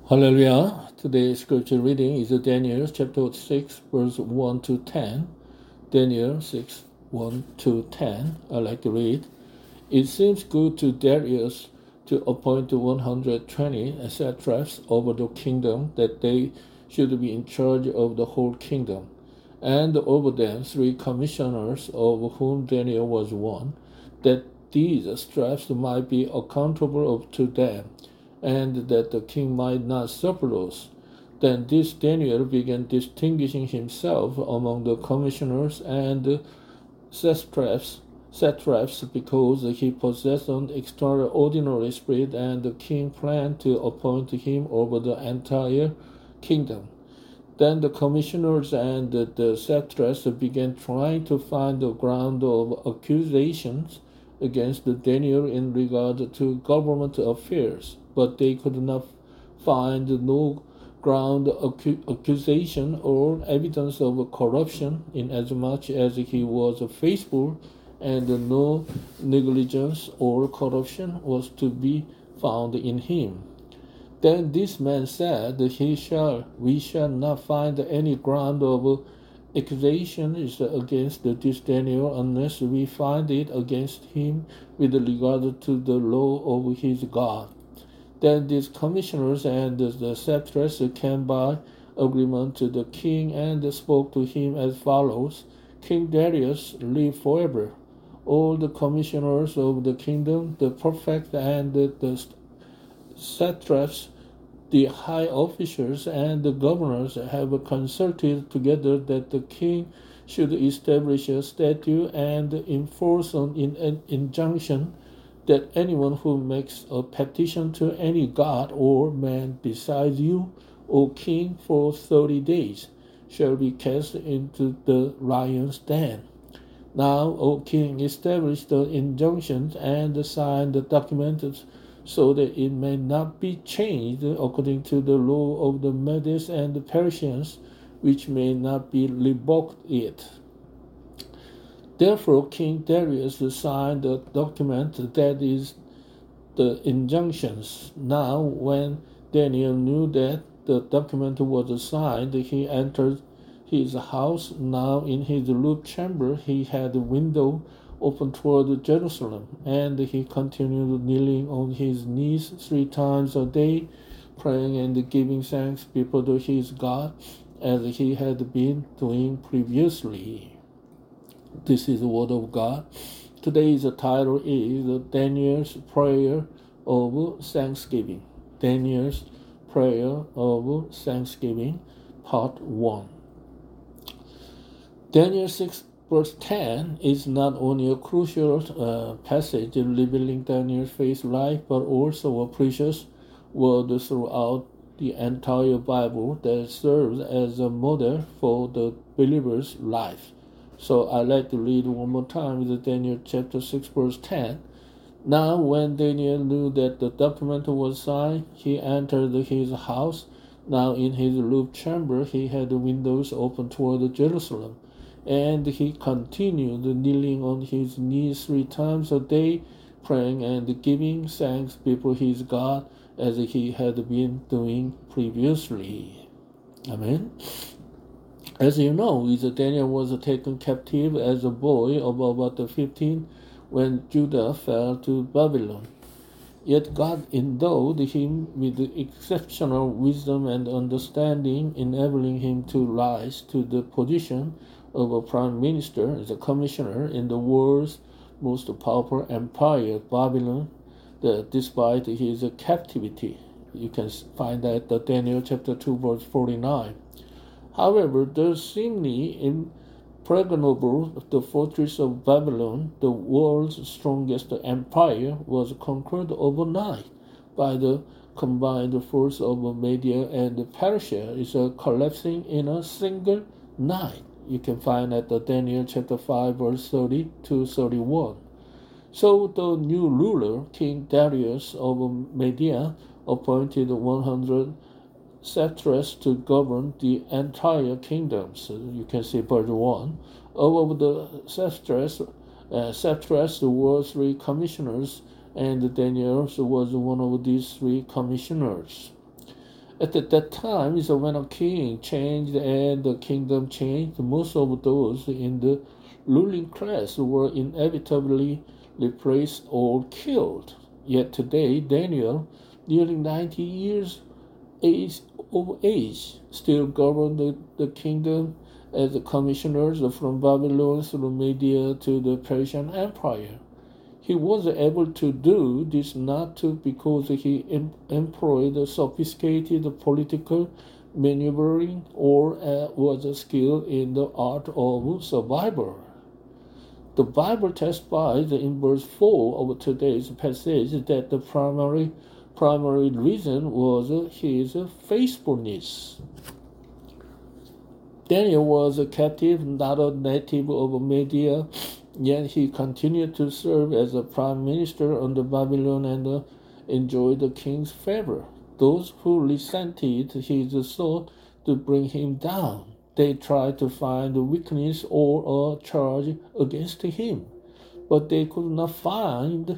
Hallelujah. Today's scripture reading is Daniel chapter 6, verse 1 to 10. Daniel 6, 1 to 10. I like to read. It seems good to Darius to appoint 120 satraps over the kingdom, that they should be in charge of the whole kingdom, and over them 3 commissioners, of whom Daniel was one, that these satraps might be accountable to them, and that the king might not suffer loss. Then this Daniel began distinguishing himself among the commissioners and satraps because he possessed an extraordinary spirit, and the king planned to appoint him over the entire kingdom. Then the commissioners and the satraps began trying to find the ground of accusations against Daniel in regard to government affairs, but they could not find no ground accusation or evidence of corruption, inasmuch as he was faithful, and no negligence or corruption was to be found in him. Then this man said, We shall not find any ground of accusation against this Daniel, unless we find it against him with regard to the law of his God. Then these commissioners and the satraps came by agreement to the king and spoke to him as follows: King Darius, live forever. All the commissioners of the kingdom, the prefects and the satraps, the high officials and the governors have consulted together that the king should establish a statute and enforce an injunction that anyone who makes a petition to any god or man besides you, O king, for 30 days shall be cast into the lion's den. Now, O king, establish the injunctions and sign the documents, so that it may not be changed according to the law of the Medes and the Persians, which may not be revoked it. Therefore King Darius signed the document, that is, the injunctions. Now when Daniel knew that the document was signed, he entered his house. Now in his roof chamber he had a window open toward Jerusalem, and he continued kneeling on his knees 3 times a day, praying and giving thanks before his God, as he had been doing previously. This is the word of God. Today's title is Daniel's Prayer of Thanksgiving. Daniel's Prayer of Thanksgiving, Part 1. Daniel 6 verse 10 is not only a crucial passage revealing Daniel's faith life, but also a precious word throughout the entire Bible that serves as a model for the believer's life. So I like to read one more time with Daniel chapter 6 verse 10. Now when Daniel knew that the document was signed, he entered his house. Now in his roof chamber he had windows open toward Jerusalem, and he continued kneeling on his knees 3 times a day, praying and giving thanks before his God, as he had been doing previously. Amen. As you know, Daniel was taken captive as a boy of about 15 when Judah fell to Babylon. Yet God endowed him with exceptional wisdom and understanding, enabling him to rise to the position of a prime minister as a commissioner in the world's most powerful empire, Babylon, despite his captivity. You can find that in Daniel chapter 2 verse 49. However, the seemingly impregnable the fortress of Babylon, the world's strongest empire, was conquered overnight by the combined force of Media and Persia, is collapsing in a single night. You can find that Daniel chapter 5 verse 30 to 31. So the new ruler, King Darius of Media, appointed 100 satraps to govern the entire kingdom. So you can see verse 1. All of the satraps were 3 commissioners, and Daniel was one of these 3 commissioners. At that time is when a king changed and the kingdom changed. Most of those in the ruling class were inevitably replaced or killed. Yet today, Daniel, nearly 90 years of age, still governed the kingdom as commissioners from Babylon through Media to the Persian Empire. He was able to do this not because he employed sophisticated political maneuvering or was skilled in the art of survival. The Bible testifies in verse 4 of today's passage that the primary reason was his faithfulness. Daniel was a captive, not a native of Media, yet he continued to serve as a prime minister under Babylon and enjoyed the king's favor. Those who resented his sought to bring him down. They tried to find a weakness or a charge against him, but they could find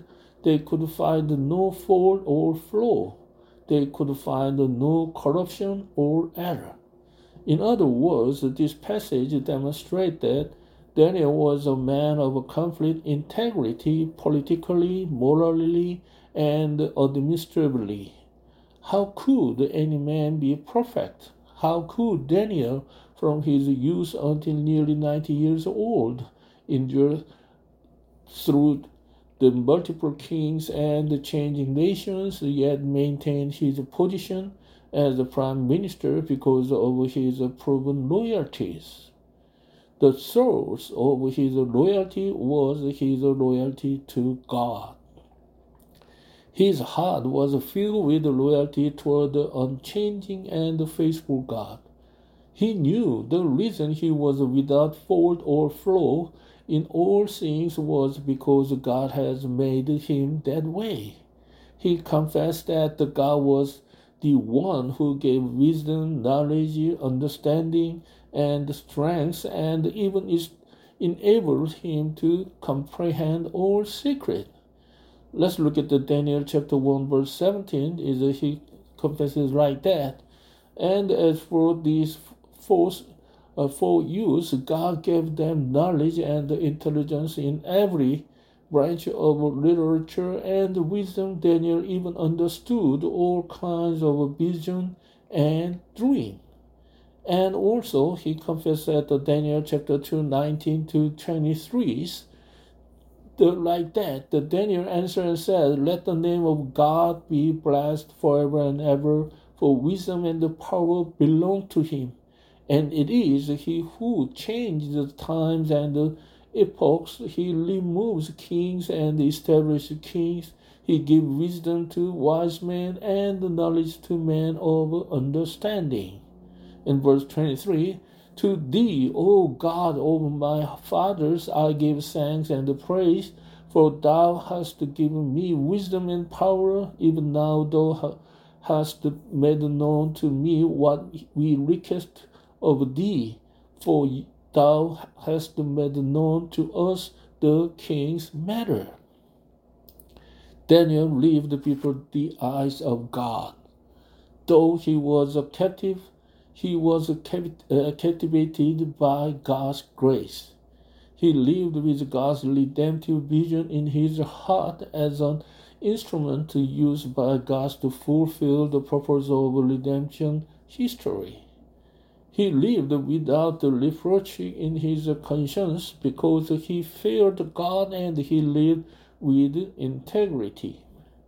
no fault or flaw. They could find no corruption or error. In other words, this passage demonstrates that Daniel was a man of complete integrity politically, morally, and administratively. How could any man be perfect? How could Daniel, from his youth until nearly 90 years old, endure through the multiple kings and the changing nations, yet maintain his position as a prime minister because of his proven loyalties? The source of his loyalty was his loyalty to God. His heart was filled with loyalty toward the unchanging and faithful God. He knew the reason he was without fault or flaw in all things was because God has made him that way. He confessed that God was the one who gave wisdom, knowledge, understanding, and strength, and even enabled him to comprehend all secrets. Let's look at the Daniel chapter 1 verse 17. He confesses like that. And as for these four youths, God gave them knowledge and intelligence in every branch of literature and wisdom. Daniel even understood all kinds of vision and dream. And also he confessed at Daniel chapter 2, 19 to 23, like that. The Daniel answered and said, "Let the name of God be blessed forever and ever, for wisdom and the power belong to him. And it is he who changes the times and the epochs. He removes kings and establishes kings. He gives wisdom to wise men and knowledge to men of understanding." In verse 23, "To thee, O God of my fathers, I give thanks and praise, for thou hast given me wisdom and power. Even now thou hast made known to me what we request of thee, for thou hast made known to us the king's matter." Daniel lived before the eyes of God. Though he was a captive, he was captivated by God's grace. He lived with God's redemptive vision in his heart as an instrument used by God to fulfill the purpose of redemption history. He lived without reproach in his conscience because he feared God and he lived with integrity.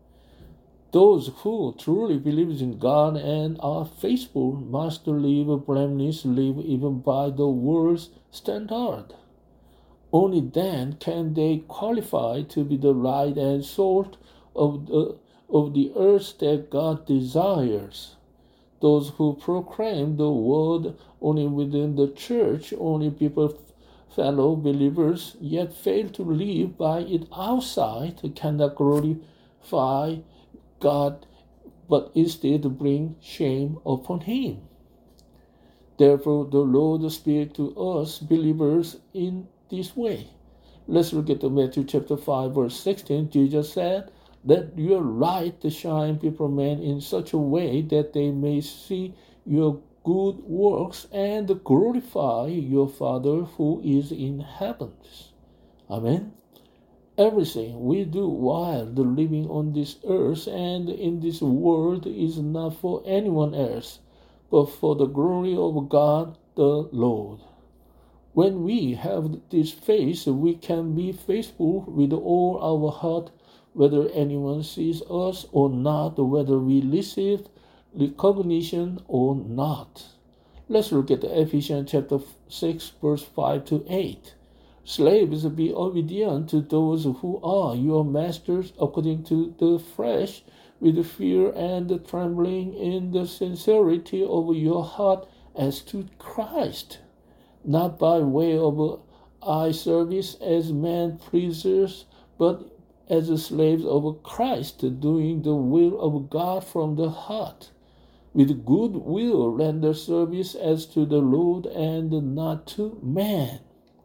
Those who truly believe in God and are faithful must live blameless, live even by the world's standard. Only then can they qualify to be the light and salt of the earth that God desires. Those who proclaim the word only within the church, only fellow believers, yet fail to live by it outside, cannot glorify God, but instead bring shame upon him. Therefore, the Lord speaks to us believers in this way. Let's look at Matthew chapter 5, verse 16. Jesus said, Let your light shine before men in such a way that they may see your good works and glorify your Father who is in heavens. Amen. Everything we do while living on this earth and in this world is not for anyone else, but for the glory of God the Lord. When we have this faith, we can be faithful with all our heart, whether anyone sees us or not, whether we receive recognition or not. Let's look at Ephesians chapter 6, verse 5 to 8. Slaves, be obedient to those who are your masters according to the flesh, with fear and trembling, in the sincerity of your heart as to Christ, not by way of eye service as man pleasers, but as slaves of Christ, doing the will of God from the heart. With good will render service as to the Lord and not to man.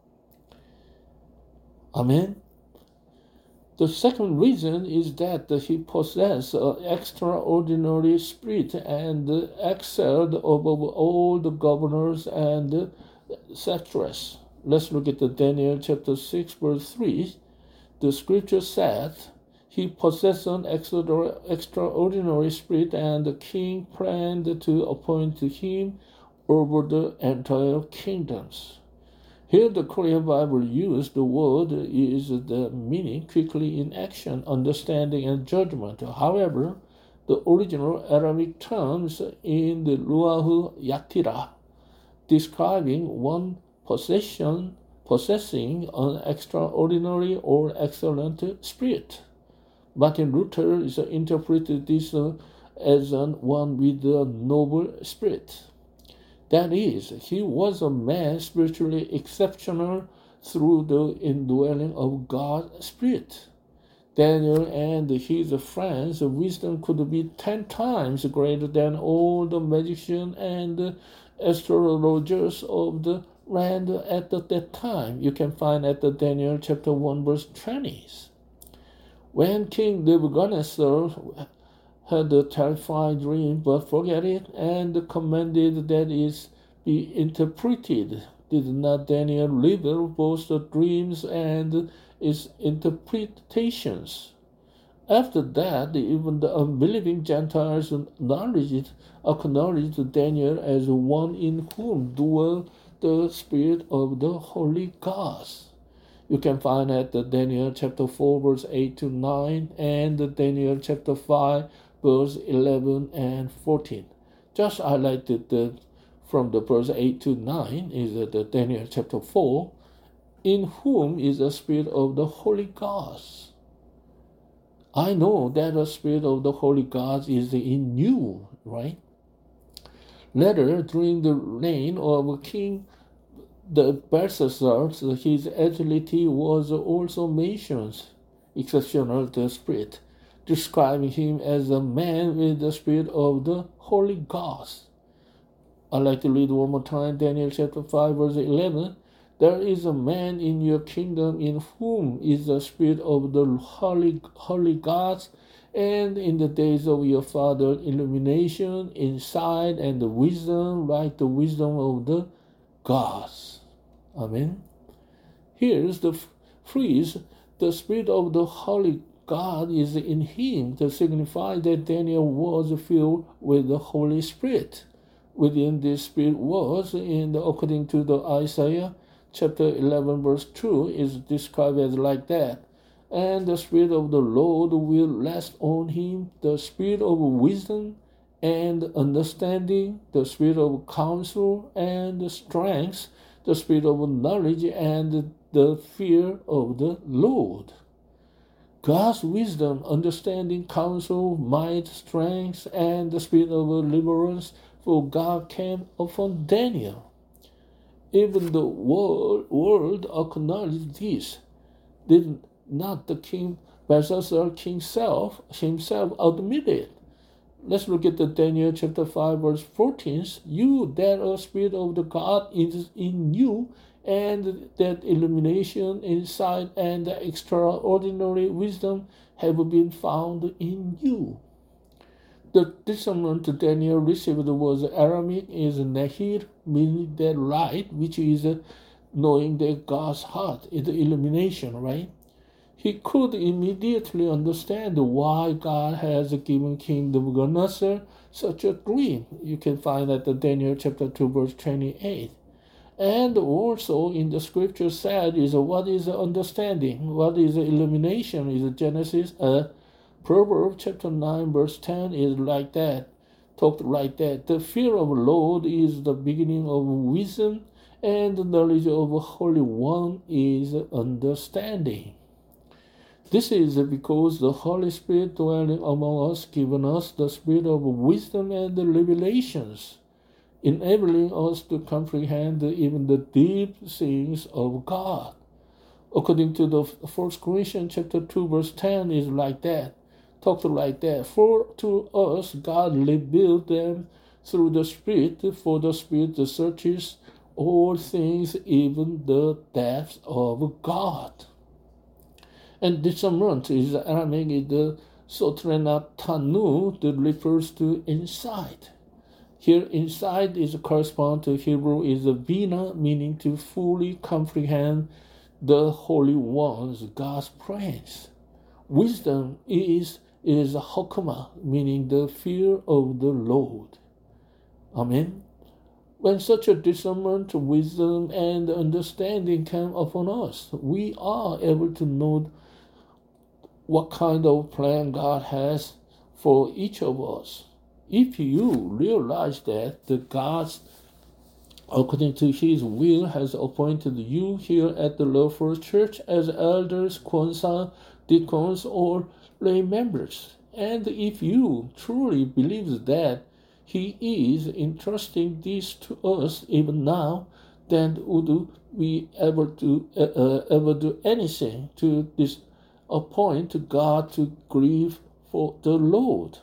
Amen. The second reason is that he possessed an extraordinary spirit and excelled above all the governors and satraps. Let's look at Daniel chapter 6, verse 3. The scripture says, he possessed an extraordinary spirit, and the king planned to appoint him over the entire kingdoms. Here the Korean Bible used the word is the meaning quickly in action, understanding, and judgment. However, the original Aramaic terms in the Ruahu Yatira, describing one possessing an extraordinary or excellent spirit. Martin Luther interpreted this as one with a noble spirit. That is, he was a man spiritually exceptional through the indwelling of God's Spirit. Daniel and his friends' wisdom could be 10 times greater than all the magicians and astrologers of the land at that time. You can find at the Daniel chapter 1 verse 20. When King Nebuchadnezzar had a terrifying dream but forget it and commanded that it be interpreted, did not Daniel reveal both the dreams and its interpretations? After that, even the unbelieving Gentiles acknowledged Daniel as one in whom dwelt the Spirit of the Holy Gods. You can find at the Daniel chapter 4 verse 8 to 9 and the Daniel chapter 5 verse 11 and 14. Just highlighted from the verse 8 to 9 is the Daniel chapter 4, in whom is the Spirit of the Holy Gods. I know that the Spirit of the Holy Gods is in you, right? Later, during the reign of King the Belshazzar, his agility was also mentioned, exceptional the Spirit, describing him as a man with the Spirit of the Holy Gods. I'd like to read one more time, Daniel chapter 5, verse 11. There is a man in your kingdom in whom is the Spirit of the Holy Gods, and in the days of your father, illumination, insight, and the wisdom, like the wisdom of the gods. Amen. Here's the phrase, the Spirit of the Holy God is in him, to signify that Daniel was filled with the Holy Spirit. Within this Spirit was, according to the Isaiah chapter 11 verse 2, is described as like that. And the Spirit of the Lord will rest on him, the Spirit of wisdom and understanding, the Spirit of counsel and strength, the Spirit of knowledge and the fear of the Lord. God's wisdom, understanding, counsel, might, strength, and the spirit of deliverance for God came upon Daniel. Even the world acknowledged this. Did not the king Belshazzar himself admit it? Let's look at the Daniel chapter 5 verse 14. You that a spirit of the God is in you, and that illumination, insight, and extraordinary wisdom have been found in you. The discernment Daniel received was Aramaic, is nahir, meaning that light, which is knowing that God's heart is illumination, right? He could immediately understand why God has given King Nebuchadnezzar such a dream. You can find that in Daniel chapter 2, verse 28. And also in the scripture said is what is understanding, what is illumination, is Genesis, Proverbs chapter 9 verse 10 is like that, talked like that. The fear of the Lord is the beginning of wisdom, and the knowledge of the Holy One is understanding. This is because the Holy Spirit dwelling among us given us the spirit of wisdom and the revelations, enabling us to comprehend even the deep things of God. According to the 1 Corinthians chapter 2 verse 10 is like that, talked like that. For to us God revealed them through the Spirit, for the Spirit searches all things, even the depths of God. And discernment is Aramaic, is the sotrenatanu, that refers to insight. Here, insight is correspond to Hebrew is a bina, meaning to fully comprehend the Holy One's God's plans. Wisdom is hokmah, meaning the fear of the Lord. Amen. When such a discernment, wisdom, and understanding come upon us, we are able to know what kind of plan God has for each of us. If you realize that the God's, according to His will, has appointed you here at the Love First Church as elders, quonsang, deacons, or lay members, and if you truly believe that He is entrusting this to us even now, then would we ever do anything to disappoint God, to grieve for the Lord?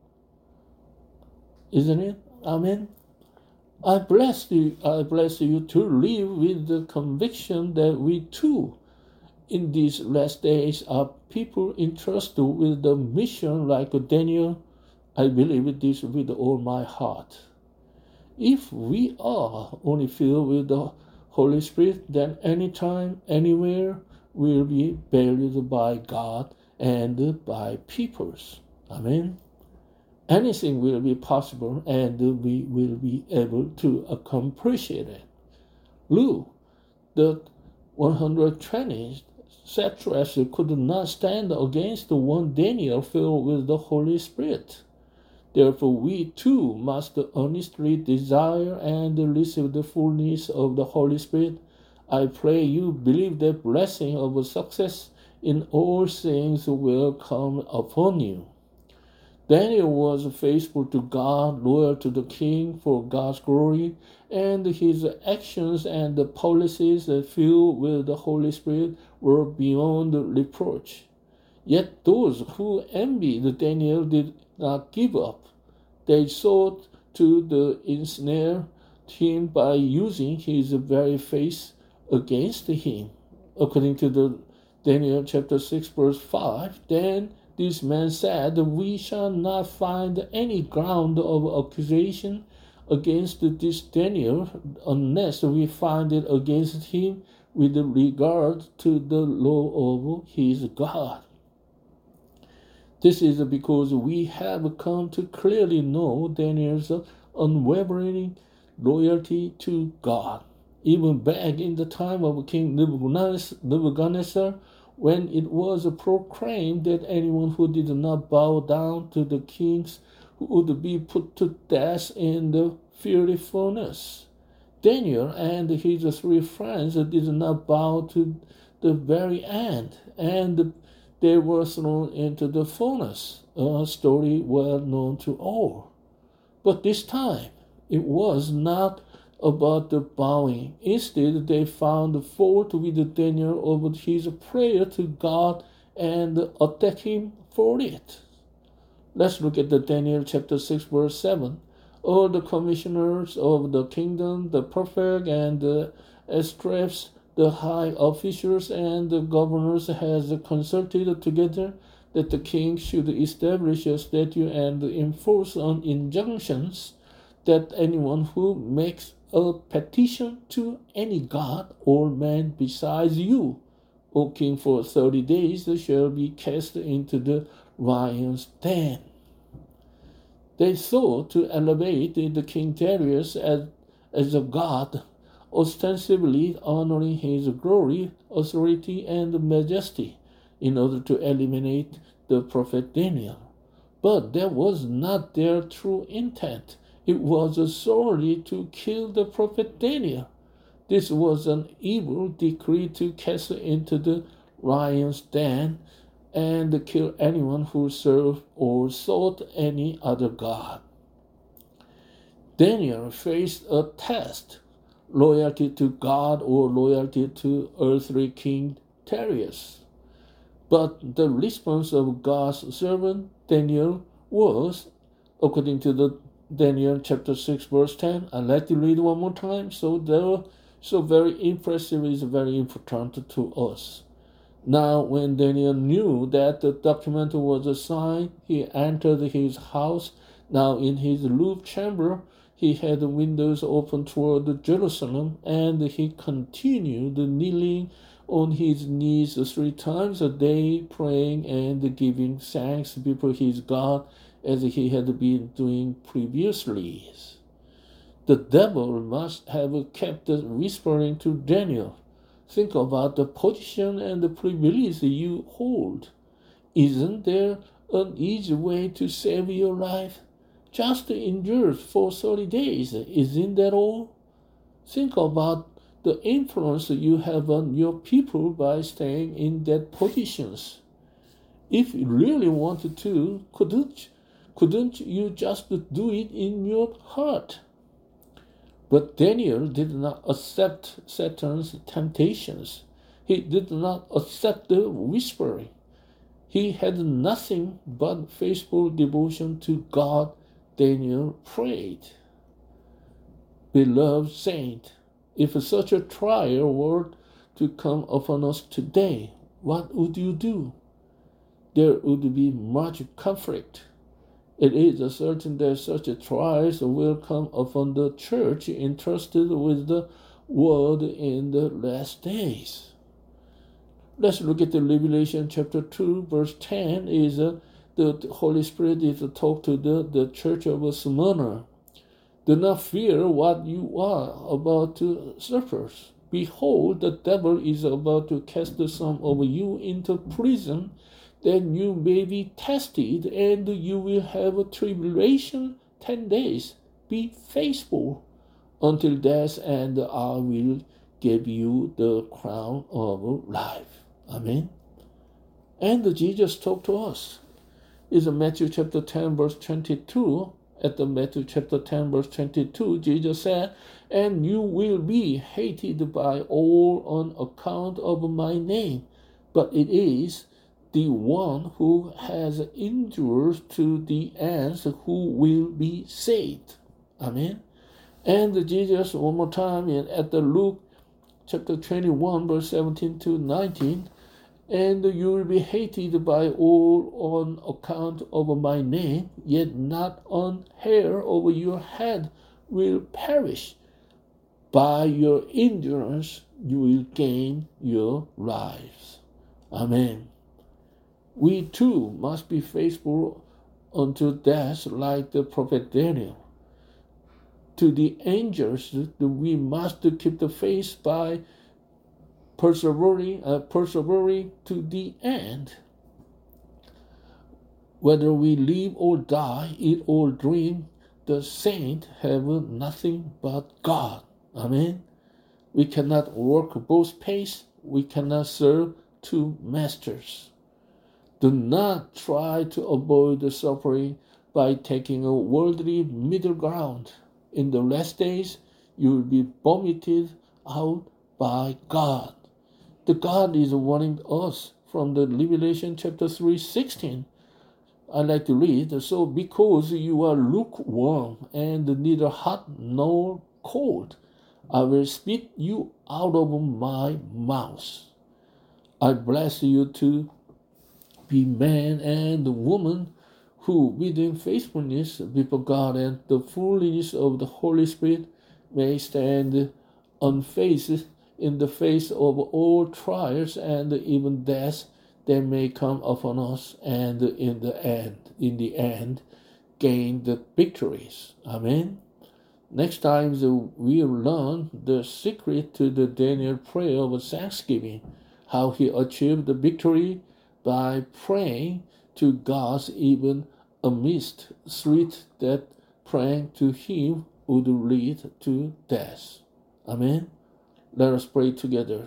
Isn't it? Amen. I bless you to live with the conviction that we too, in these last days, are people entrusted with the mission like Daniel. I believe this with all my heart. If we are only filled with the Holy Spirit, then anytime, anywhere, we'll be valued by God and by peoples. Amen. Anything will be possible, and we will be able to accomplish it. Look, the 120 satraps could not stand against the one Daniel filled with the Holy Spirit. Therefore, we too must earnestly desire and receive the fullness of the Holy Spirit. I pray you believe the blessing of success in all things will come upon you. Daniel was faithful to God, loyal to the king for God's glory, and his actions and the policies filled with the Holy Spirit were beyond reproach. Yet those who envied Daniel did not give up. They sought to ensnare him by using his very faith against him. According to the Daniel chapter 6 verse 5, then this man said, we shall not find any ground of accusation against this Daniel unless we find it against him with regard to the law of his God. This is because we have come to clearly know Daniel's unwavering loyalty to God. Even back in the time of King Nebuchadnezzar, when it was proclaimed that anyone who did not bow down to the kings would be put to death in the fiery furnace. Daniel and his 3 friends did not bow to the very end, and they were thrown into the furnace, a story well known to all. But this time, it was not about the bowing. Instead, they found fault with Daniel over his prayer to God and attacked him for it. Let's look at the Daniel chapter 6 verse 7. All the commissioners of the kingdom, the prefect and the satraps, the high officials and the governors has consulted together that the king should establish a statute and enforce on injunctions that anyone who makes a petition to any god or man besides you, O king, for 30 days shall be cast into the lion's den. They sought to elevate the King Darius as a god, ostensibly honoring his glory, authority, and majesty, in order to eliminate the prophet Daniel. But that was not their true intent. It was solely to kill the prophet Daniel. This was an evil decree to cast into the lion's den and kill anyone who served or sought any other god. Daniel faced a test: loyalty to God or loyalty to earthly King Darius. But the response of God's servant Daniel was, according to the Daniel chapter 6 verse 10, I'd like to read one more time, so very impressive, is very important to us. Now when Daniel knew that the document was signed, he entered his house. Now in his roof chamber he had windows open toward Jerusalem, and he continued kneeling on his knees 3 times a day, praying and giving thanks before his God, as he had been doing previously. The devil must have kept whispering to Daniel, think about the position and the privilege you hold. Isn't there an easy way to save your life? Just endure for 30 days. Isn't that all? Think about the influence you have on your people by staying in that positions. If you really wanted to, couldn't you just do it in your heart? But Daniel did not accept Satan's temptations. He did not accept the whispering. He had nothing but faithful devotion to God. Daniel prayed. Beloved saint, if such a trial were to come upon us today, what would you do? There would be much conflict. It is certain that such trials will come upon the church entrusted with the word in the last days. Let's look at the Revelation chapter 2, verse 10. Is the Holy Spirit is talk to the church of Smyrna. Do not fear what you are about to suffer. Behold, the devil is about to cast some of you into prison, then you may be tested, and you will have a tribulation 10 days. Be faithful until death, and I will give you the crown of life. Amen. And Jesus talked to us. It's Matthew chapter 10, verse 22. At the Matthew chapter 10, verse 22, Jesus said, and you will be hated by all on account of my name, but it is the one who has endured to the end who will be saved. Amen. And Jesus, one more time, at the Luke chapter 21, verse 17 to 19, and you will be hated by all on account of my name, yet not an hair over your head will perish. By your endurance you will gain your lives. Amen. We too must be faithful unto death, like the prophet Daniel. To the angels, we must keep the faith by persevering to the end. Whether we live or die, eat or drink, the saints have nothing but God. Amen. We cannot work both pace. We cannot serve 2 masters. Do not try to avoid the suffering by taking a worldly middle ground. In the last days, you will be vomited out by God. The God is warning us from the Revelation chapter 3:16. I like to read, so because you are lukewarm and neither hot nor cold, I will spit you out of my mouth. I bless you to be man and woman who, within faithfulness before God and the fullness of the Holy Spirit, may stand unfazed in the face of all trials and even death that may come upon us, and in the end, gain the victories. Amen. Next time we'll learn the secret to the Daniel prayer of thanksgiving, how he achieved the victory by praying to God even amidst threat that praying to him would lead to death. Amen. Let us pray together.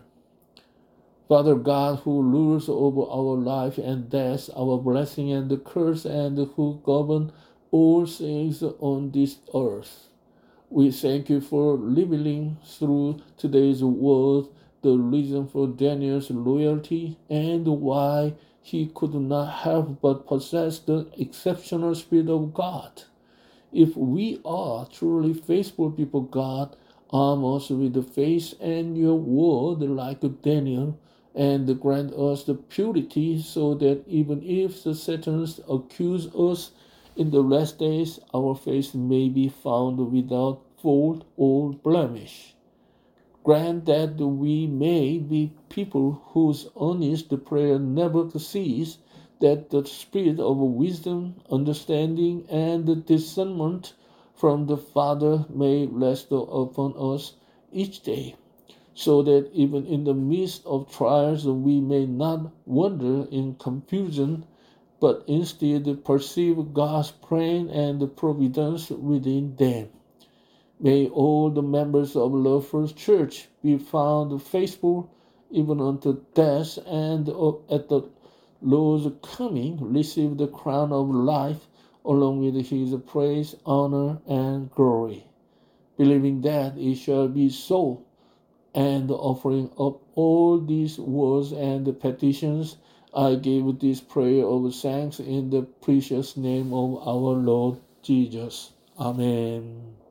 Father God, who rules over our life and death, our blessing and the curse, and who govern all things on this earth, we thank you for revealing through today's word the reason for Daniel's loyalty and why he could not help but possess the exceptional Spirit of God. If we are truly faithful people, God, arm us with the faith and your word like Daniel, and grant us the purity so that even if the Satans accuse us in the last days, our faith may be found without fault or blemish. Grant that we may be people whose honest prayer never ceases, that the spirit of wisdom, understanding, and discernment from the Father may rest upon us each day, so that even in the midst of trials we may not wander in confusion, but instead perceive God's plan and providence within them. May all the members of Love First Church be found faithful even unto death, and at the Lord's coming receive the crown of life along with his praise, honor, and glory. Believing that it shall be so, and offering up all these words and petitions, I give this prayer of thanks in the precious name of our Lord Jesus. Amen.